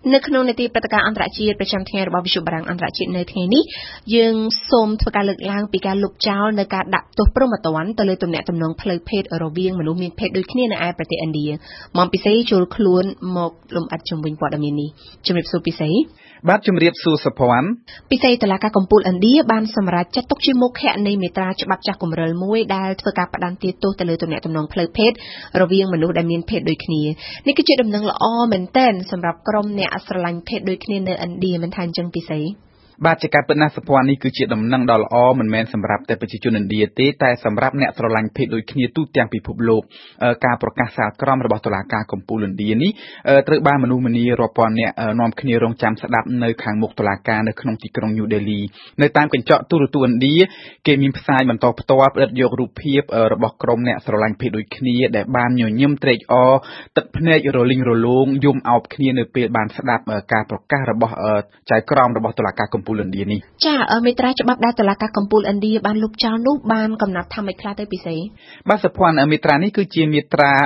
នៅក្នុងនីតិព្រឹត្តិការណ៍អន្តរជាតិប្រចាំថ្ងៃរបស់វិទ្យុបារាំងអន្តរជាតិនៅថ្ងៃនេះយើងសូមធ្វើការលើកឡើងពីការលុបចោលនៅការដាក់ទោសព្រហ្មទណ្ឌទៅលើទំនាក់ទំនងផ្លូវភេទរវាងមនុស្សមានភេទដូចគ្នានៅឯប្រទេសឥណ្ឌាមកពិសេសចូលខ្លួនមកលំអិតជំវិញព័ត៌មាននេះជំរាបសួរពិសេសបាទជំរាបសួរសុភ័ណ្ឌពិសេសតុលាការកំពូលឥណ្ឌាបានសម្រេចចាត់ទុកជាមុខនៃមេត្រាច្បាប់ចាស់គម្រិលមួយដែលធ្វើការផ្តន្ទាទោសទៅលើទំនាក់ទំនងផ្លូវភេទរវាងមនុស្សដែលមានភេទដូចគ្នានេះគឺជាដំណឹងល្អមែនទែនសម្រាប់ក្រុមអ្នកស្រឡាញ់ភេទដូចគ្នានៅឥណ្ឌាមិនថាអញ្ចឹងពិសេសបាទជាការពិតណាស់សុភ័ណ្ឌនេះគឺជាដំណឹងដ៏ល្អមិនមែនសម្រាប់តែប្រជាជនឥណ្ឌាទេតែសម្រាប់អ្នកស្រឡាញ់ភេទដូចគ្នាទូទាំងពិភពលោកការប្រកាសសាលក្រមរបស់តុលាការកំពូលឥណ្ឌានេះត្រូវបានមនុស្សម្នារាប់ពាន់នាក់នាំគ្នារងចាំស្ដាប់នៅខាងមុខតុលាការនៅក្នុងទីក្រុងញូដេលីនៅតាមកញ្ចក់ទូរទស្សន៍ឥណ្ឌាគេមានផ្សាយបន្តផ្ទាល់ផ្តិតយករូបភាពរបស់ក្រុមអ្នកស្រឡាញ់ភេទដូចគ្នាដែលបានញញឹមត្រេកអរទឹកភ្នែករលីងរលោងយំអោបគ្នានៅពេលបានស្ដាប់ការប្រកាសរបស់ចៅក្រមរបស់តុលាការកំពូលឥណ្ឌានេះចាមេត្រាច្បាប់ដែលតុលាការកំពូលឥណ្ឌាបានលុបចោលនោះបានកំណត់ថាម៉េចខ្លះទៅពិសេសបាទសុភ័ណ្ឌមេត្រានេះគឺជាមេត្រា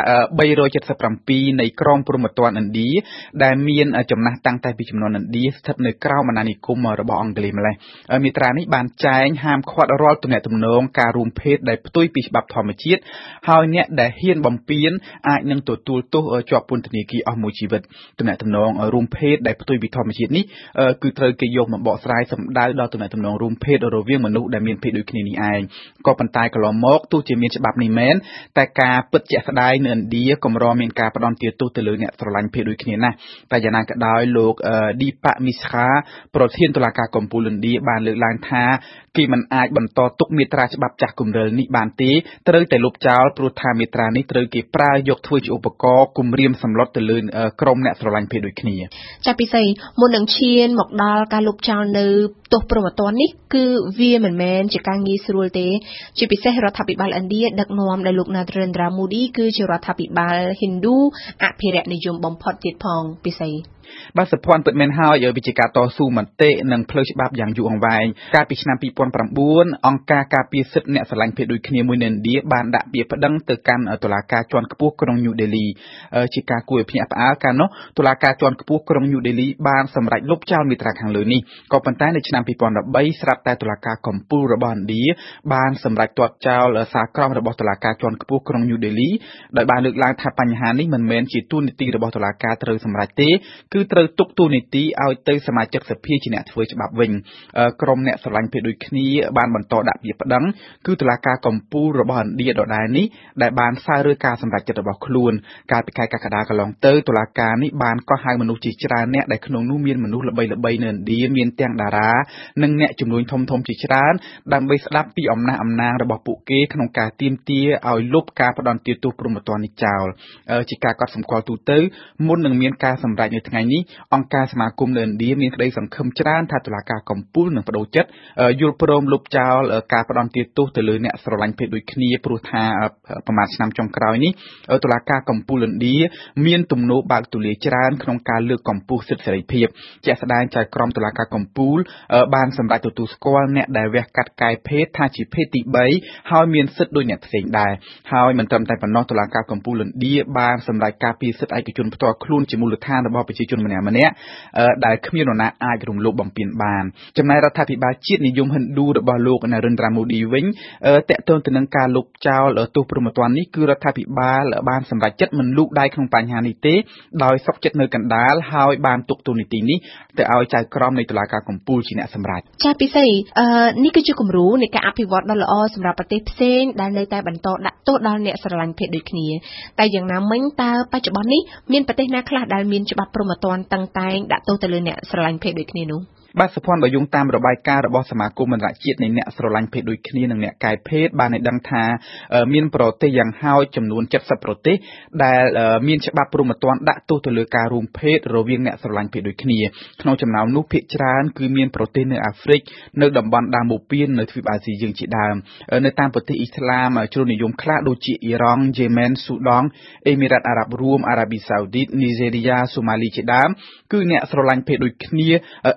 377នៃក្រមព្រហ្មទណ្ឌឥណ្ឌាដែលមានចំណាស់តាំងតែពីជំនាន់ឥណ្ឌាស្ថិតនៅក្រោមអាណានិគមរបស់អង់គ្លេសម្លេះមេត្រានេះបានចែងហាមឃាត់រាល់ទំនាក់ទំនងការរួមភេទដែលផ្ទុយពីច្បាប់ធម្មជាតិហើយអ្នកដែលហ៊ានបំពានអាចនឹងទទួលទោសជាប់ពន្ធនាគារអស់មួយជីវិតទំនាក់ទំនងរួមភេទដែលផ្ទុយពីធម្មជាតិនេះគឺត្រូវគេយកមកបកស្រាយសម្ដៅដល់ទំនាក់ទំនងរួមភេទរវាងមនុស្សដែលមានភេទដូចគ្នានេះឯងក៏ប៉ុន្តែកន្លងមកទោះជាមានច្បាប់នេះមែនតែការពិតជាក់ស្ដែងនៅឥណ្ឌាកម្រមានការផ្ដន់ទាទោសទៅលើអ្នកស្រឡាញ់ភេទដូចគ្នាណាស់តែយ៉ាងណាក៏ដោយលោកឌីប៉ាមីស្ខាប្រធានតុលាការកំពូលឥណ្ឌាបានលើកឡើងថាគេមិនអាចបន្តទុកមេត្រាច្បាប់ចាស់គម្រិលនេះបានទេត្រូវតែលុបចោលព្រោះថាមេត្រានេះត្រូវគេប្រើយកធ្វើជាឧបករណ៍គំរាមសម្លុតទៅលើក្រុមអ្នកស្រឡាញ់ភេទដូចគ្នាចាពិសេសមុននឹងឈានមកដល់ការលុបចោលនៅទោសព្រហ្មទណ្ឌនេះគឺវាមិនមែនជាការងាយស្រួលទេជាពិសេសរដ្ឋាភិបាលឥណ្ឌាដឹកនាំដោយលោក Narendra Modi គឺជារដ្ឋាភិបាល Hindu អភិរក្សនិយមបំផុតទៀតផងពិសេសបាទសុភ័ណ្ឌពិតមែនហើយវិជាការតស៊ូមតិនិងផ្លូវច្បាប់យ៉ាងយូរអង្វែងកាលពីឆ្នាំ2009អង្គការការពារសិទ្ធិអ្នកស្រឡាញ់ភេទដូចគ្នាមួយនៅឥណ្ឌាបានដាក់ពាក្យប្តឹងទៅកាន់តុលាការជាន់ខ្ពស់ក្រុងញូដេលីជាការគួរឲ្យភ្ញាក់ផ្អើលកាលនោះតុលាការជាន់ខ្ពស់ក្រុងញូដេលីបានសម្រេចលុបចោលមេត្រាខាងលើនេះក៏ប៉ុន្តែនៅឆ្នាំ2013ស្រាប់តែតុលាការកំពូលរបស់ឥណ្ឌាបានសម្រេចទាត់ចោលសារក្រមរបស់តុលាការជាន់ខ្ពស់ក្រុងញូដេលីដោយបានលើកឡើងថាបញ្ហានេះមិនមែនជាទូនីតិរបស់តុលាការត្រូវសម្រេចទេគឺត្រូវទុកទូនីតិឲ្យទៅសមាជិកសភាជាអ្នកធ្វើច្បាប់វិញក្រុមអ្នកស្រឡាញ់ភេទដូចគ្នាបានបន្តដាក់ពាក្យប្តឹងគឺតុលាការកំពូលរបស់ឥណ្ឌាដដែលនេះដែលបានសើរើការសម្រេចចិត្តរបស់ខ្លួនកាលពីខែកក្កដាកន្លងទៅតុលាការនេះបានកោះហៅមនុស្សជាច្រើនអ្នកដែលក្នុងនោះមានមនុស្សល្បីៗនៅឥណ្ឌាមានទាំងតារានិងអ្នកជំនួញធំៗជាច្រើនដើម្បីស្ដាប់ពីអំណះអំណាងរបស់ពួកគេក្នុងការទាមទារឲ្យលុបការផ្ដន្ទាទោសព្រហ្មទណ្ឌនេះចោលជាការកត់សម្គាល់ទូទៅមុននឹងមានការសម្រេចនៅថ្ងៃនេះអង្គការសមាគមនៅឥណ្ឌាមានក្តីសង្ឃឹមច្រើនថាតុលាការកំពូលនឹងបដូរចិត្តយល់ព្រមលុបចោលការផ្ដន្ទាទោសទៅលើអ្នកស្រឡាញ់ភេទដូចគ្នាព្រោះថាប្រហែលឆ្នាំចុងក្រោយនេះតុលាការកំពូលឥណ្ឌាមានទំនោរបើកទូលាយច្រើនក្នុងការលើកកម្ពស់សិទ្ធិសេរីភាពជាក់ស្ដែងចៅក្រមតុលាការកំពូលបានសម្រេចទទួលស្គាល់អ្នកដែលវះកាត់កាយភេទថាជាភេទទី3ហើយមានសិទ្ធិដូចអ្នកផ្សេងដែរហើយមិនត្រឹមតែប៉ុណ្ណោះតុលាការកំពូលឥណ្ឌាបានសម្រេចការពារសិទ្ធិឯកជនផ្ទាល់ខ្លួនជាមូលដ្ឋានរបស់ប្រជាជនម្នាក់ៗដែលគ្មាននរណាអាចរំលោភបំពានបានចំណែករដ្ឋាភិបាលជាតិនិយមហិណ្ឌូរបស់លោក Narendra Modi វិញតកតងទៅនឹងការលុបចោលទោសព្រហ្មទណ្ឌនេះគឺរដ្ឋាភិបាលបានសម្រេចចិត្តមិនលូកដៃក្នុងបញ្ហានេះទេដោយសុខចិត្តនៅកណ្ដាលហើយបានទុកទូនីតិនេះទៅឲ្យចៅក្រមនៃតុលាការកំពូលជាអ្នកសម្រេចចាពិសេសនេះគឺជាគំរូនៃការអភិវឌ្ឍដ៏ល្អសម្រាប់ប្រទេសផ្សេងដែលនៅតែបន្តដាក់ទោសដល់អ្នកស្រឡាញ់ភេទដូចគ្នាតែយ៉ាងណាមិញតើបច្ចុប្បន្ននេះមានប្រទេសណាខ្លះដែលមានច្បាប់ព្រហ្មទណ្ឌតឹងតែងដាក់ទោសទៅលើអ្នកស្រឡាញ់ភេទដូចគ្នានោះបាទសុភ័ណ្ឌបើយោងតាមរបាយការណ៍របស់សមាគមអន្តរជាតិនៃអ្នកស្រឡាញ់ភេទដូចគ្នានិងអ្នកកែភេទបានឲ្យដឹងថាមានប្រទេសយ៉ាងហោចចំនួន70ប្រទេសដែលមានច្បាប់ព្រហ្មទណ្ឌដាក់ទោសទៅលើការរួមភេទរវាងអ្នកស្រឡាញ់ភេទដូចគ្នាក្នុងចំណោមនោះភាគច្រើនគឺមានប្រទេសនៅអាហ្វ្រិកនៅតំបន់ដើមបូព៌ាននៅទ្វីបអាស៊ីយើងជាដើមនៅតាមប្រទេសអ៊ីស្លាមជ្រុលនិយមខ្លះដូចជាអ៊ីរ៉ង់យេម៉ែនស៊ូដង់អេមីរ៉ាតអារ៉ាប់រួមអារ៉ាប៊ីសាអូឌីតនីហ្សេរីយ៉ាសូម៉ាលីជាដើមគឺអ្នកស្រឡាញ់ភេទដូចគ្នាអាចត្រូវ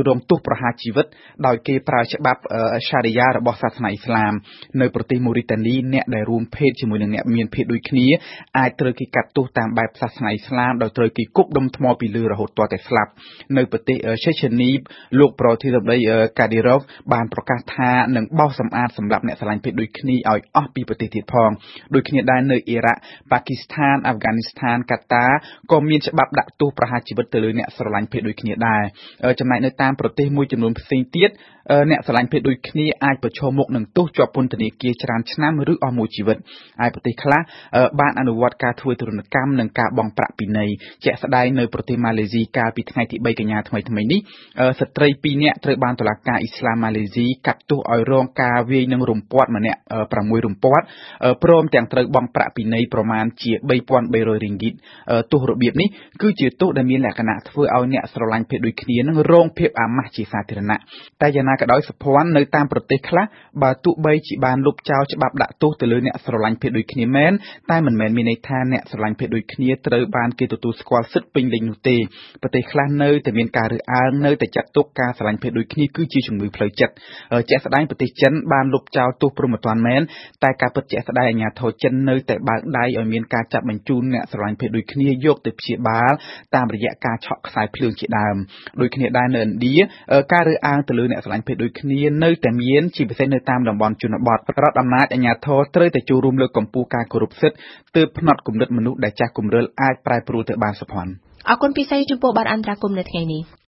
រងទោសប្រហារជីវិតដោយគេប្រើច្បាប់សារីយ៉ារបស់សាសនាអ៊ីស្លាមនៅប្រទេសម៉ូរីតានីអ្នកដែលរួមភេទជាមួយនឹងអ្នកមានភេទដូចគ្នាអាចត្រូវគេកាត់ទោសតាមបែបសាសនាអ៊ីស្លាមដោយត្រូវគេគប់ដុំថ្មពីលើរហូតទាល់តែស្លាប់នៅប្រទេសជេឈេនីលោកប្រធានាធិបតីកាឌីរ៉ូវបានប្រកាសថានឹងបោសសម្អាតសម្រាប់អ្នកស្រឡាញ់ភេទដូចគ្នាឲ្យអស់ពីប្រទេសទៀតផងដូចគ្នាដែរនៅអ៊ីរ៉ាក់ប៉ាគីស្ថានអាហ្វហ្គានីស្ថានកាតាក៏មានច្បាប់ដាក់ទោសប្រហារជីវិតទៅលើអ្នកស្រឡាញ់ភេទដូចគ្នាដែរចំណែកនៅតាមប្រទេសមួយចំនួនផ្សេងទៀតអ្នកស្រឡាញ់ភេទដូចគ្នាអាចប្រឈមមុខនឹងទោសជាប់ពន្ធនាគារច្រើនឆ្នាំឬអស់មួយជីវិតហើយប្រទេសខ្លះបានអនុវត្តការធ្វើទរណកម្មនិងការបង់ប្រាក់ពិន័យជាក់ស្ដែងនៅប្រទេសម៉ាឡេស៊ីកាលពីថ្ងៃទី3កញ្ញាថ្មីនេះស្ត្រី2នាក់ត្រូវបានតុលាការអ៊ីស្លាមម៉ាឡេស៊ីកាត់ទោសឲ្យរងការវាយនឹងរំពាត់ម្នាក់6រំពាត់ព្រមទាំងត្រូវបង់ប្រាក់ពិន័យប្រមាណជា$3,300 ទោសរបៀបនេះគឺជាទោសដែលមានលក្ខណៈធ្វើឲ្យអ្នកស្រឡាញ់ភេទដូចគ្នានឹងរងភាពអាម៉ាស់ជាសាធារណៈតែយ៉ាងណាក៏ដោយសុភ័ណ្ឌនៅតាមប្រទេសខ្លះបើទោះបីជាបានលុបចោលច្បាប់ដាក់ទោសទៅលើអ្នកស្រឡាញ់ភេទដូចគ្នាមែនតែមិនមែនមានន័យថាអ្នកស្រឡាញ់ភេទដូចគ្នាត្រូវបានគេទទួលស្គាល់សិទ្ធិពេញលេញនោះទេប្រទេសខ្លះនៅតែមានការរើសអើងនៅតែចាត់ទុកការស្រឡាញ់ភេទដូចគ្នាគឺជាជំងឺផ្លូវចិត្តជាក់ស្ដែងប្រទេសចិនបានលុបចោលទោសព្រហ្មទណ្ឌមែនតែការពិតជាក់ស្ដែងអាជ្ញាធរចិននៅតែបើកដៃឲ្យមានការចាប់បញ្ជូនអ្នកស្រឡាញ់ភេទដូចគ្នាយកទៅព្យាបាលតាមរយៈការឆក់ខ្សែភ្លើងជាដើមដូចគ្នាដែរនៅឥណ្ឌាការរើសអើងទៅលើអ្នកស្រឡាញ់ភេទដូចគ្នានៅតែមានជាពិសេសនៅតាមតំបន់ជនបទរដ្ឋអំណាចអាជ្ញាធរត្រូវតែចូលរួមលើកកម្ពស់ការគោរពសិទ្ធិទើបផ្នត់គំនិតមនុស្សដែលចាស់គំរិលអាចប្រែប្រួលទៅបានសុភ័ណ្ឌអរគុណពិសេសចំពោះបទអន្តរាគមន៍នៅថ្ងៃនេះ